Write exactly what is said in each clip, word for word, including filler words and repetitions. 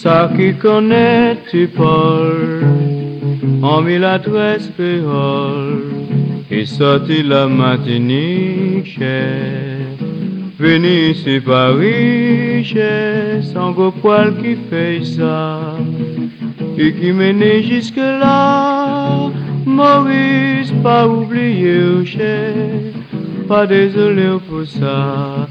Ça qui connaît tu parles en mille adresses créoles et sorti la matinique chère. Venu ici Paris chère, sans gros poil qui fait ça et qui mène jusque là. Maurice, pas oublié cher, pas désolé pour ça.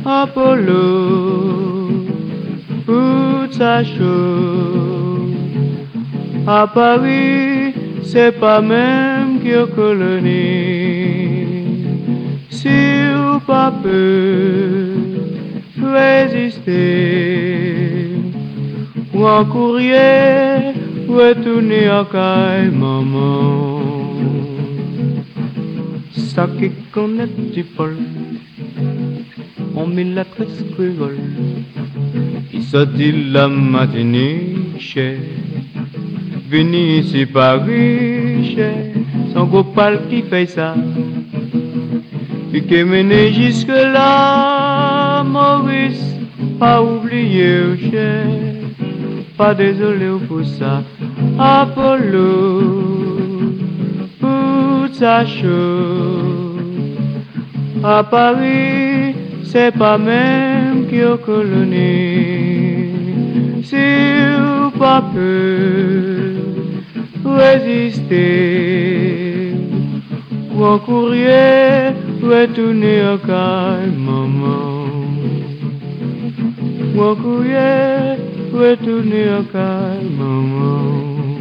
Apollo, toute sa chose. À Paris, c'est pas même qu'il y a colonie. Si ou pas peut résister, ou en courrier, retourner en caille maman. Ça qui connaît du Paul, on met la tresse créole. Il sortit la matinée chère, venu ici Paris chère, son gros pal qui fait ça, puis qui mené jusque là. Maurice, pas oublié cher, pas désolé pour ça. Apollo, pour sa chose. À Paris, c'est pas même qu'il y a colonie. Si ou pas peut résister, ou en courrier, retourner au caille maman. Ou en courrier, retourner au caille maman.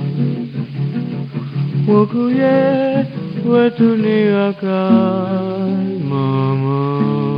Ou en courrier, retourner au caille maman.